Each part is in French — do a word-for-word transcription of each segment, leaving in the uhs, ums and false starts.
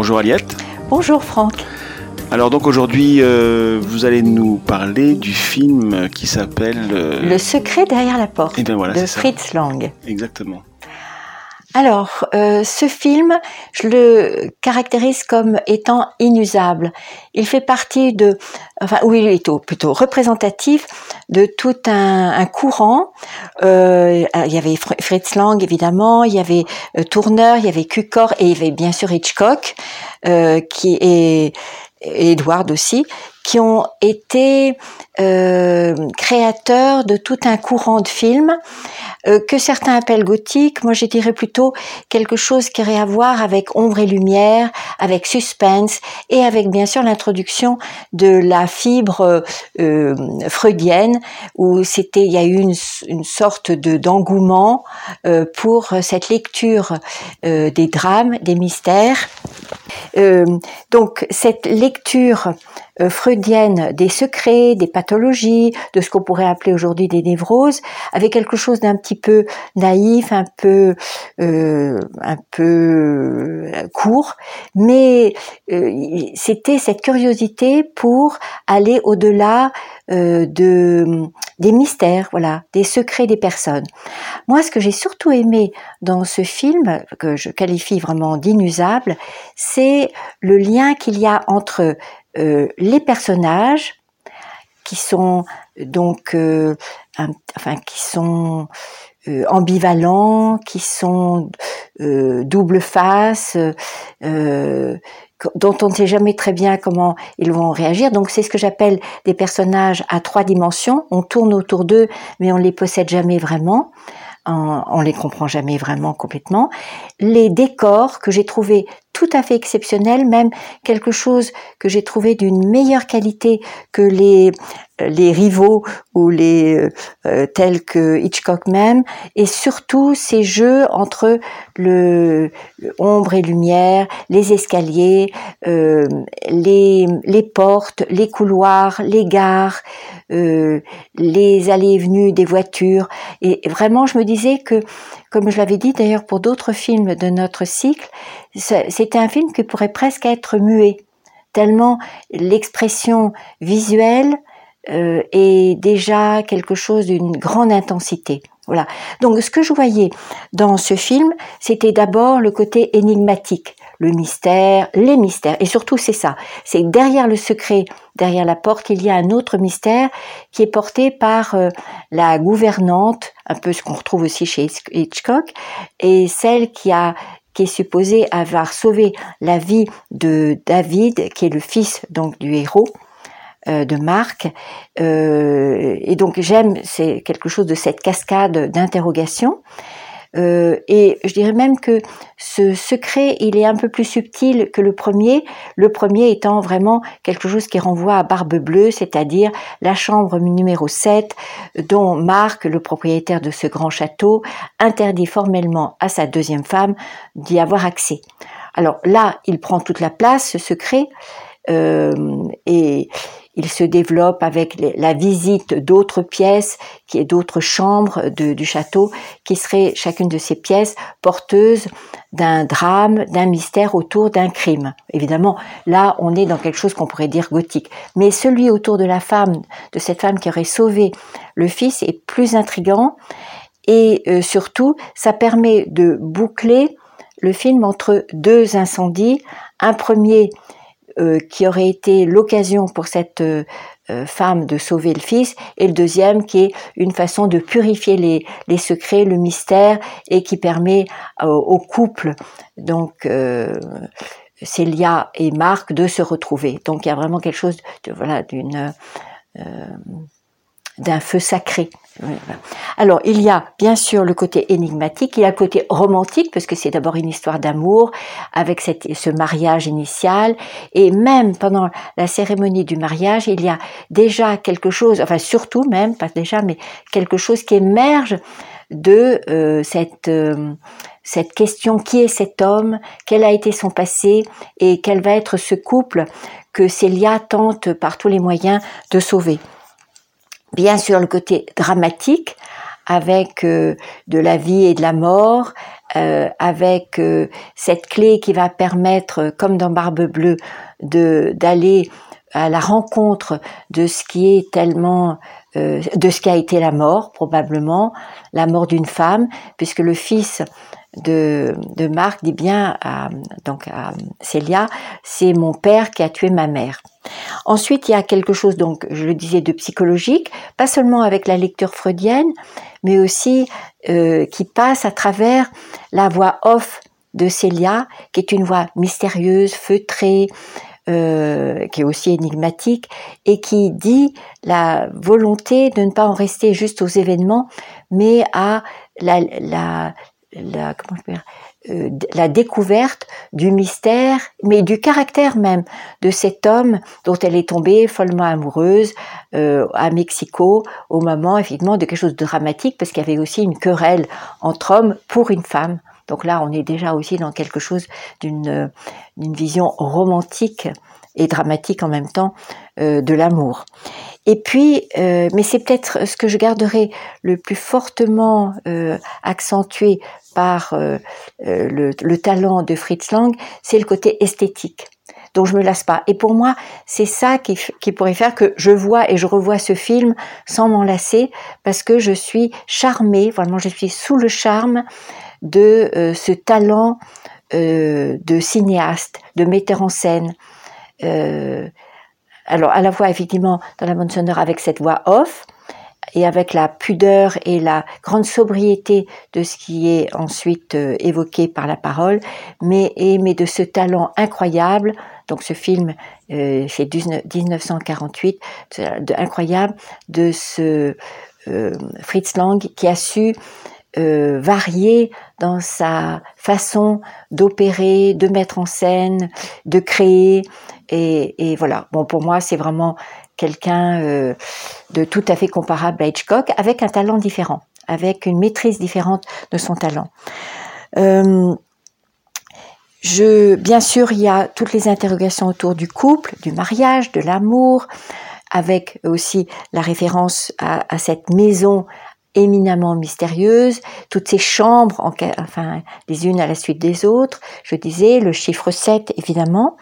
Bonjour Aliette. Bonjour Franck. Alors donc aujourd'hui, euh, vous allez nous parler du film qui s'appelle... Euh... Le secret derrière la porte, Eh bien voilà, de Fritz Lang. Exactement. Alors, euh, ce film, je le caractérise comme étant inusable. Il fait partie de, enfin, oui, il est plutôt représentatif de tout un, un courant. Euh, il y avait Fritz Lang, évidemment, il y avait euh, Turner, il y avait Cukor et il y avait bien sûr Hitchcock, euh, qui est, et Edward aussi, qui ont été euh, créateurs de tout un courant de films euh, que certains appellent gothique. Moi, je dirais plutôt quelque chose qui aurait à voir avec ombre et lumière, avec suspense et avec bien sûr l'introduction de la fibre euh, freudienne, où c'était, il y a eu une, une sorte de d'engouement euh, pour cette lecture euh, des drames, des mystères. Euh, donc cette lecture euh, freudienne des secrets, des pathologies, de ce qu'on pourrait appeler aujourd'hui des névroses, avait quelque chose d'un petit peu naïf, un peu euh, un peu court, mais euh, c'était cette curiosité pour aller au-delà euh, de des mystères, voilà, des secrets des personnes. Moi, ce que j'ai surtout aimé dans ce film, que je qualifie vraiment d'inusable, c'est le lien qu'il y a entre euh, les personnages qui sont donc euh, un, enfin qui sont euh, ambivalents, qui sont euh, double face, euh, dont on ne sait jamais très bien comment ils vont réagir. Donc c'est ce que j'appelle des personnages à trois dimensions. On tourne autour d'eux, mais on ne les possède jamais vraiment. On les comprend jamais vraiment complètement. Les décors que j'ai trouvé tout à fait exceptionnels, même quelque chose que j'ai trouvé d'une meilleure qualité que les les rivaux ou les euh, tels que Hitchcock même, et surtout ces jeux entre le, le ombre et lumière, les escaliers, euh, les les portes, les couloirs, les gares, euh, les allées et venues des voitures. Et vraiment, je me disais que, comme je l'avais dit d'ailleurs pour d'autres films de notre cycle, c'était un film qui pourrait presque être muet, tellement l'expression visuelle euh, est déjà quelque chose d'une grande intensité. Voilà. Donc, ce que je voyais dans ce film, c'était d'abord le côté énigmatique, le mystère, les mystères, et surtout c'est ça, c'est que derrière le secret, derrière la porte, il y a un autre mystère qui est porté par euh, la gouvernante, un peu ce qu'on retrouve aussi chez Hitchcock, et celle qui a qui est supposée avoir sauvé la vie de David, qui est le fils donc du héros euh, de Marc. Euh, et donc j'aime, c'est quelque chose de cette cascade d'interrogations. Euh, et je dirais même que ce secret, il est un peu plus subtil que le premier, le premier étant vraiment quelque chose qui renvoie à Barbe Bleue, c'est-à-dire la chambre numéro sept, dont Marc, le propriétaire de ce grand château, interdit formellement à sa deuxième femme d'y avoir accès. Alors là, il prend toute la place, ce secret, euh, et il se développe avec la visite d'autres pièces, qui est d'autres chambres de, du château, qui seraient chacune de ces pièces porteuses d'un drame, d'un mystère autour d'un crime. Évidemment, là, on est dans quelque chose qu'on pourrait dire gothique. Mais celui autour de la femme, de cette femme qui aurait sauvé le fils, est plus intriguant. Et euh, surtout, ça permet de boucler le film entre deux incendies. Un premier Euh, qui aurait été l'occasion pour cette euh, femme de sauver le fils, et le deuxième qui est une façon de purifier les, les secrets, le mystère, et qui permet euh, au couple, donc euh, Célia et Marc, de se retrouver. Donc il y a vraiment quelque chose de, voilà, d'une euh, d'un feu sacré. Alors, il y a bien sûr le côté énigmatique, il y a le côté romantique, parce que c'est d'abord une histoire d'amour, avec cette, ce mariage initial, et même pendant la cérémonie du mariage, il y a déjà quelque chose, enfin surtout même, pas déjà, mais quelque chose qui émerge de euh, cette, euh, cette question, qui est cet homme, quel a été son passé, et quel va être ce couple que Célia tente par tous les moyens de sauver. Bien sûr, le côté dramatique, avec euh, de la vie et de la mort, euh, avec euh, cette clé qui va permettre, comme dans Barbe Bleue, de d'aller à la rencontre de ce qui est tellement, euh, de ce qui a été la mort, probablement, la mort d'une femme, puisque le fils de, de Marc dit bien à, donc à Célia, c'est mon père qui a tué ma mère. Ensuite, il y a quelque chose, donc, je le disais, de psychologique, pas seulement avec la lecture freudienne, mais aussi euh, qui passe à travers la voix off de Célia, qui est une voix mystérieuse, feutrée, euh, qui est aussi énigmatique, et qui dit la volonté de ne pas en rester juste aux événements, mais à la, la, la, comment je peux dire, euh, la découverte du mystère, mais du caractère même de cet homme dont elle est tombée follement amoureuse euh, à Mexico, au moment effectivement de quelque chose de dramatique, parce qu'il y avait aussi une querelle entre hommes pour une femme. Donc là, on est déjà aussi dans quelque chose d'une, d'une vision romantique et dramatique en même temps euh, de l'amour. Et puis, euh, mais c'est peut-être ce que je garderai le plus fortement euh, accentué par euh, euh, le, le talent de Fritz Lang, c'est le côté esthétique, dont je me lasse pas. Et pour moi, c'est ça qui, qui pourrait faire que je vois et je revois ce film sans m'en lasser, parce que je suis charmée, vraiment je suis sous le charme de euh, ce talent euh, de cinéaste, de metteur en scène. Euh, alors à la fois effectivement dans la bande sonore avec cette voix off et avec la pudeur et la grande sobriété de ce qui est ensuite euh, évoqué par la parole, mais, et, mais de ce talent incroyable. Donc ce film, euh, c'est dix-neuf cent quarante-huit, de, incroyable, de ce euh, Fritz Lang qui a su euh, varier dans sa façon d'opérer, de mettre en scène, de créer. Et, et voilà, bon, pour moi, c'est vraiment quelqu'un euh, de tout à fait comparable à Hitchcock, avec un talent différent, avec une maîtrise différente de son talent. Euh, je, bien sûr, il y a toutes les interrogations autour du couple, du mariage, de l'amour, avec aussi la référence à, à cette maison éminemment mystérieuse, toutes ces chambres, en, enfin, les unes à la suite des autres, je disais, le chiffre sept, évidemment.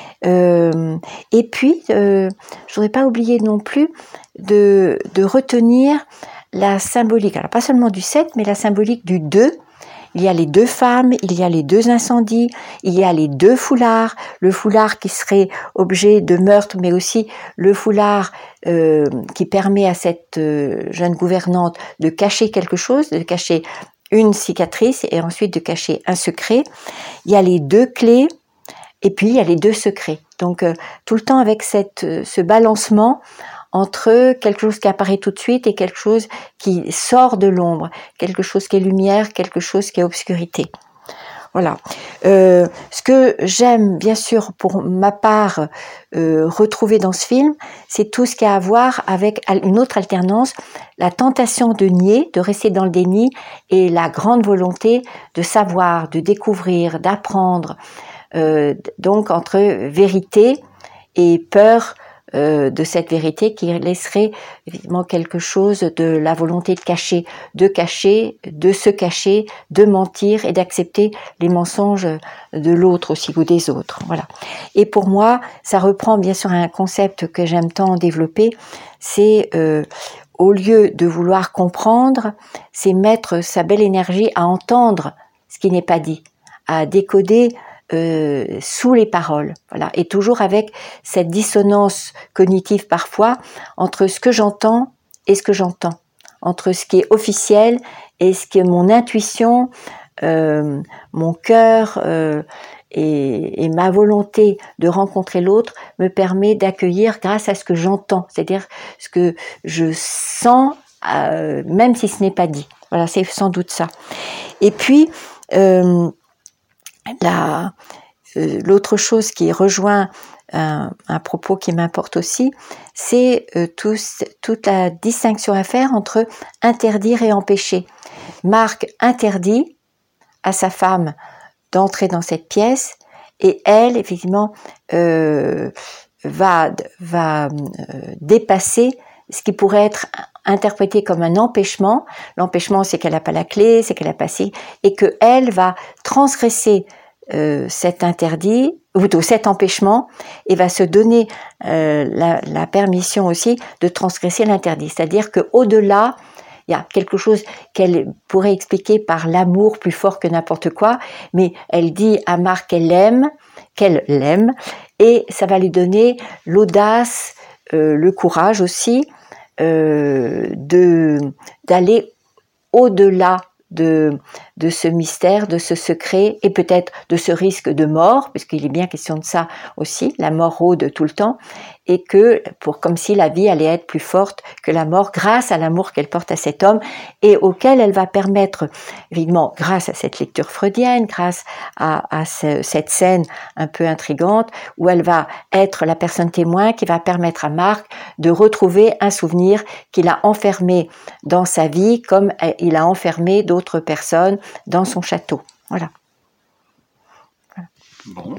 Euh, et puis, euh, je voudrais pas oublier non plus de, de retenir la symbolique, alors pas seulement du sept, mais la symbolique du deux. Il y a les deux femmes, il y a les deux incendies, il y a les deux foulards, le foulard qui serait objet de meurtre, mais aussi le foulard euh, qui permet à cette euh, jeune gouvernante de cacher quelque chose, de cacher une cicatrice et ensuite de cacher un secret. Il y a les deux clés, et puis il y a les deux secrets. Donc euh, tout le temps avec cette, euh, ce balancement entre quelque chose qui apparaît tout de suite et quelque chose qui sort de l'ombre, quelque chose qui est lumière, quelque chose qui est obscurité. Voilà. Euh, ce que j'aime, bien sûr, pour ma part, euh, retrouver dans ce film, c'est tout ce qui a à voir avec une autre alternance, la tentation de nier, de rester dans le déni, et la grande volonté de savoir, de découvrir, d'apprendre. Euh, donc entre vérité et peur euh, de cette vérité qui laisserait évidemment quelque chose de la volonté de cacher, de cacher, de se cacher, de mentir et d'accepter les mensonges de l'autre aussi ou des autres. Voilà. Et pour moi, ça reprend bien sûr un concept que j'aime tant développer, c'est euh, au lieu de vouloir comprendre, c'est mettre sa belle énergie à entendre ce qui n'est pas dit, à décoder Euh, sous les paroles, voilà, et toujours avec cette dissonance cognitive parfois entre ce que j'entends et ce que j'entends, entre ce qui est officiel et ce qui est mon intuition, euh, mon cœur euh, et, et ma volonté de rencontrer l'autre me permet d'accueillir grâce à ce que j'entends, c'est-à-dire ce que je sens, euh, même si ce n'est pas dit. Voilà, c'est sans doute ça. Et puis euh, La, euh, l'autre chose qui rejoint un, un propos qui m'importe aussi, c'est euh, tout, toute la distinction à faire entre interdire et empêcher. Marc interdit à sa femme d'entrer dans cette pièce et elle, effectivement, euh, va, va euh, dépasser ce qui pourrait être interprété comme un empêchement. L'empêchement, c'est qu'elle n'a pas la clé, c'est qu'elle a passé, et que elle va transgresser euh, cet interdit, ou plutôt cet empêchement, et va se donner euh, la, la permission aussi de transgresser l'interdit. C'est-à-dire que au-delà, il y a quelque chose qu'elle pourrait expliquer par l'amour plus fort que n'importe quoi, mais elle dit à Marc qu'elle l'aime, qu'elle l'aime, et ça va lui donner l'audace, euh, le courage aussi, euh, de d'aller au-delà de, de ce mystère, de ce secret, et peut-être de ce risque de mort, puisqu'il est bien question de ça aussi, la mort rôde tout le temps, et que, pour, comme si la vie allait être plus forte que la mort, grâce à l'amour qu'elle porte à cet homme, et auquel elle va permettre, évidemment, grâce à cette lecture freudienne, grâce à, à ce, cette scène un peu intrigante, où elle va être la personne témoin qui va permettre à Marc de retrouver un souvenir qu'il a enfermé dans sa vie, comme il a enfermé d'autres personnes dans son château. Voilà. Voilà. Bon.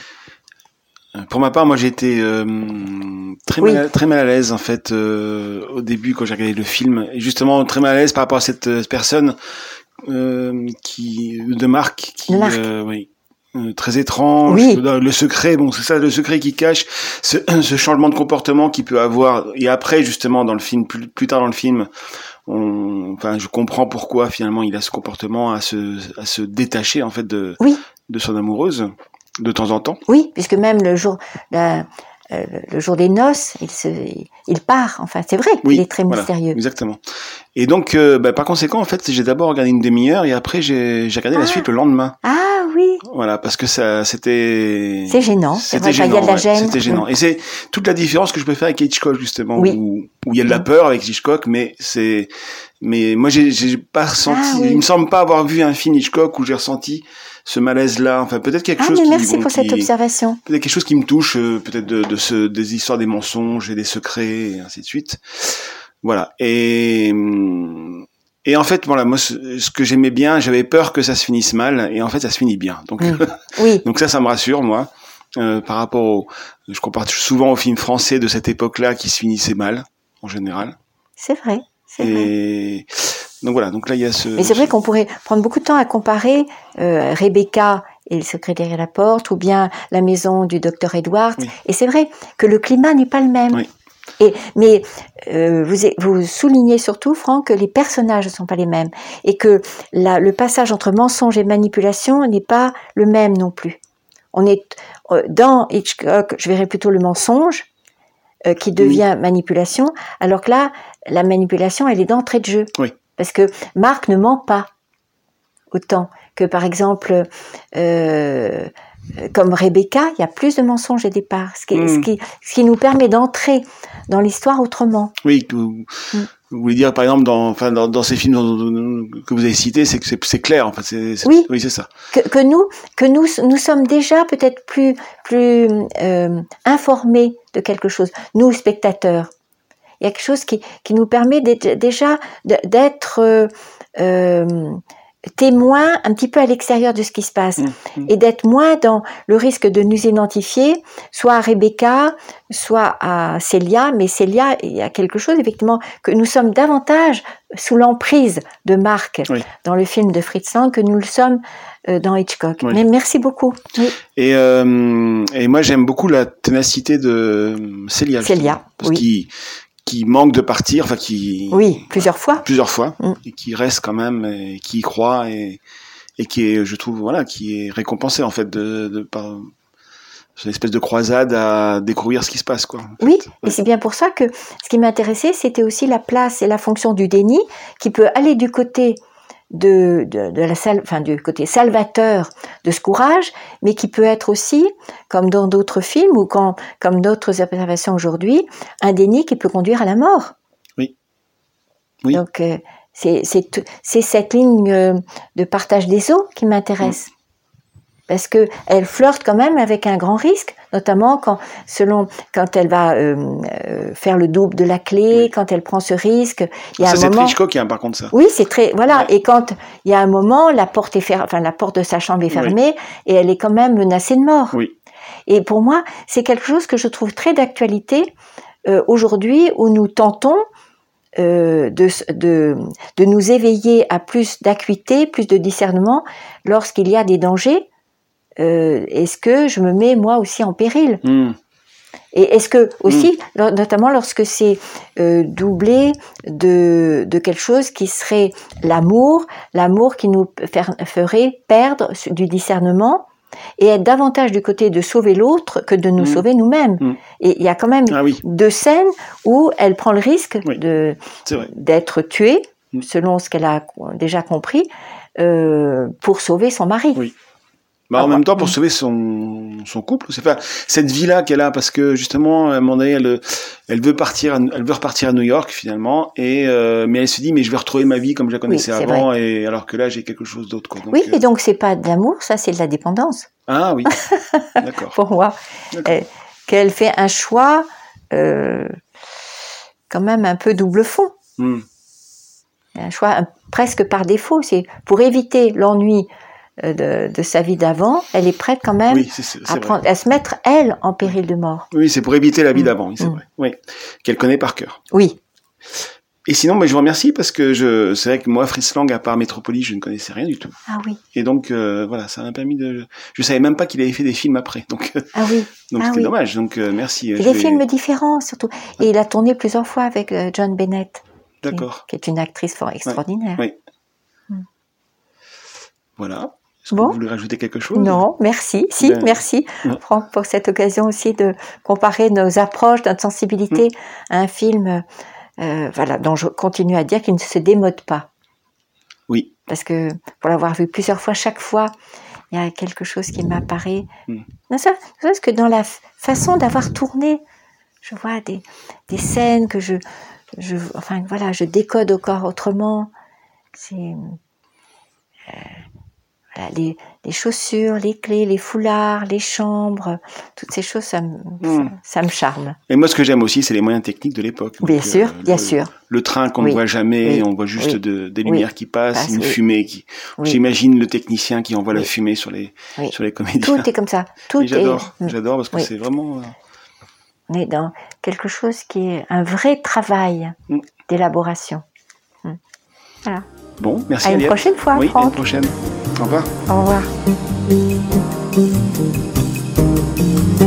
Pour ma part, moi j'ai été euh, très, oui. mal, très mal à l'aise en fait euh, au début quand j'ai regardé le film, et justement très mal à l'aise par rapport à cette euh, personne euh, qui de Marc, qui Marc. Euh, oui, euh, très étrange, oui. le secret, bon c'est ça le secret qui cache ce, ce changement de comportement qu'il peut avoir, et après justement dans le film, plus, plus tard dans le film, on, enfin je comprends pourquoi finalement il a ce comportement à se à se détacher en fait de oui. de son amoureuse. De temps en temps. Oui, puisque même le jour, la, euh, le jour des noces, il se, il part. Enfin, c'est vrai, oui, il est très voilà, mystérieux. Exactement. Et donc, euh, bah, par conséquent, en fait, j'ai d'abord regardé une demi-heure et après j'ai, j'ai regardé ah. la suite le lendemain. Ah oui. Voilà, parce que ça, c'était. C'est gênant. C'était vrai, gênant. Il y a de la gêne. Ouais, c'était gênant. Mmh. Et c'est toute la différence que je peux faire avec Hitchcock justement, oui. où, où il y a de la peur avec Hitchcock, mais c'est, mais moi j'ai, j'ai pas ressenti. Ah, oui. Il me semble pas avoir vu un film Hitchcock où j'ai ressenti ce malaise-là, enfin peut-être quelque ah, chose mais qui merci bon, pour qui, cette observation. Peut-être quelque chose qui me touche, euh, peut-être de, de ce des histoires des mensonges et des secrets et ainsi de suite. Voilà. Et et en fait voilà, moi ce, ce que j'aimais bien, j'avais peur que ça se finisse mal, et en fait ça se finit bien. Donc mmh. oui. donc ça ça me rassure moi euh, par rapport au, je compare souvent aux films français de cette époque-là qui se finissaient mal en général. C'est vrai. C'est et vrai. Donc voilà, donc là il y a ce. Mais c'est vrai qu'on pourrait prendre beaucoup de temps à comparer euh, Rebecca et le secret derrière la porte, ou bien la maison du docteur Edwards. Oui. Et c'est vrai que le climat n'est pas le même. Oui. Et, mais euh, vous, vous soulignez surtout, Franck, que les personnages ne sont pas les mêmes, et que la, le passage entre mensonge et manipulation n'est pas le même non plus. On est euh, dans Hitchcock, je verrais plutôt le mensonge euh, qui devient oui. manipulation, alors que là, la manipulation, elle est d'entrée de jeu. Oui. Parce que Marc ne ment pas autant que, par exemple, euh, comme Rebecca, il y a plus de mensonges au départ, ce qui, mmh. ce qui, ce qui nous permet d'entrer dans l'histoire autrement. Oui, vous, mmh. vous voulez dire, par exemple, dans, enfin, dans, dans ces films dans, dans, que vous avez cités, c'est que c'est, c'est clair, en fait. C'est, c'est, oui, oui, c'est ça. Que, que nous, que nous, nous sommes déjà peut-être plus, plus euh, informés de quelque chose, nous, spectateurs. Il y a quelque chose qui, qui nous permet d'être, déjà d'être euh, euh, témoin un petit peu à l'extérieur de ce qui se passe, mmh, mmh. et d'être moins dans le risque de nous identifier, soit à Rebecca, soit à Célia. Mais Célia, il y a quelque chose effectivement que nous sommes davantage sous l'emprise de Marc oui. dans le film de Fritz Lang que nous le sommes euh, dans Hitchcock. Oui. Mais merci beaucoup. Oui. Et, euh, et moi j'aime beaucoup la ténacité de Célia. Célia, parce oui. qu'il qui manque de partir, enfin qui oui plusieurs fois, plusieurs fois, mm. et qui reste quand même, et qui y croit, et et qui est, je trouve, voilà, qui est récompensé en fait de, de par une espèce de croisade à découvrir ce qui se passe, quoi. Oui, ouais. Et c'est bien pour ça que ce qui m'intéressait, c'était aussi la place et la fonction du déni, qui peut aller du côté de, de, de la salle, enfin du côté salvateur de ce courage, mais qui peut être aussi, comme dans d'autres films ou quand, comme d'autres observations aujourd'hui, un déni qui peut conduire à la mort. Oui. Oui. Donc euh, c'est, c'est, c'est cette ligne euh, de partage des eaux qui m'intéresse. Mmh. Parce que elle flirte quand même avec un grand risque, notamment quand, selon, quand elle va euh, euh, faire le double de la clé, oui. quand elle prend ce risque. Il y a ça, un c'est moment. très Hitchcock, hein, par contre, ça. Oui, c'est très, voilà. Ouais. Et quand il y a un moment, la porte est fermée, enfin, la porte de sa chambre est fermée, oui. et elle est quand même menacée de mort. Oui. Et pour moi, c'est quelque chose que je trouve très d'actualité euh, aujourd'hui, où nous tentons euh, de, de, de nous éveiller à plus d'acuité, plus de discernement lorsqu'il y a des dangers. Euh, est-ce que je me mets moi aussi en péril? Mmh. Et est-ce que aussi, mmh. notamment lorsque c'est euh, doublé de, de quelque chose qui serait l'amour, l'amour qui nous faire, ferait perdre du discernement et être davantage du côté de sauver l'autre que de nous mmh. sauver nous-mêmes. Mmh. Et il y a quand même ah oui. deux scènes où elle prend le risque oui. de, d'être tuée, mmh. selon ce qu'elle a déjà compris, euh, pour sauver son mari. Oui. Bah, en ah, même temps, pour mmh. sauver son, son couple, c'est pas cette vie-là qu'elle a, parce que justement, à un moment donné, elle, elle veut partir, à, elle veut repartir à New York finalement, et euh, mais elle se dit, mais je vais retrouver ma vie comme je la connaissais oui, avant, vrai. Et alors que là, j'ai quelque chose d'autre. Quoi. Donc, oui, euh... et donc c'est pas de l'amour, ça, c'est de la dépendance. Ah oui, d'accord. Pour moi, elle, qu'elle fait un choix euh, quand même un peu double fond. Mmh. Un choix un, presque par défaut, c'est pour éviter l'ennui. De, de sa vie d'avant, elle est prête quand même oui, c'est, c'est à, prendre, à se mettre, elle, en péril de mort. Oui, c'est pour éviter la vie mmh. d'avant, oui, c'est mmh. vrai. Oui, qu'elle connaît par cœur. Oui. Et sinon, mais je vous remercie parce que je, c'est vrai que moi, Fritz Lang, à part Métropolis, je ne connaissais rien du tout. Ah oui. Et donc, euh, voilà, ça m'a permis de... Je savais même pas qu'il avait fait des films après, donc... Ah oui. donc ah c'était oui. dommage, donc euh, merci. Et des vais... films différents, surtout. Et il a tourné plusieurs fois avec euh, Joan Bennett. D'accord. Qui, qui est une actrice fort extraordinaire. Oui. oui. Mmh. Voilà. Est-ce bon. que vous voulez rajouter quelque chose? Non, merci. Si, ben, merci, ouais. Franck, pour cette occasion aussi de comparer nos approches, notre sensibilité mmh. à un film, euh, voilà, dont je continue à dire qu'il ne se démode pas. Oui. Parce que pour l'avoir vu plusieurs fois, chaque fois, il y a quelque chose qui m'apparaît. Mmh. Non, ça, parce que dans la façon d'avoir tourné, je vois des, des scènes que je, je, enfin voilà, je décode encore autrement. C'est euh, Voilà, les, les chaussures, les clés, les foulards, les chambres, toutes ces choses, ça me, mmh. ça, ça me charme. Et moi, ce que j'aime aussi, c'est les moyens techniques de l'époque. Bien Donc, sûr, euh, bien le, sûr. Le train qu'on oui. ne voit jamais, oui. on voit juste oui. de, des lumières oui. qui passent, Passe, une oui. fumée qui. Oui. J'imagine le technicien qui envoie oui. la fumée sur les oui. sur les comédiens. Tout est comme ça. Tout Et j'adore, est... j'adore parce que oui. c'est vraiment. On est dans quelque chose qui est un vrai travail mmh. d'élaboration. Mmh. Voilà. Bon, merci. À une Aliette. prochaine fois, oui, Franck. à une prochaine. Au revoir. Au revoir.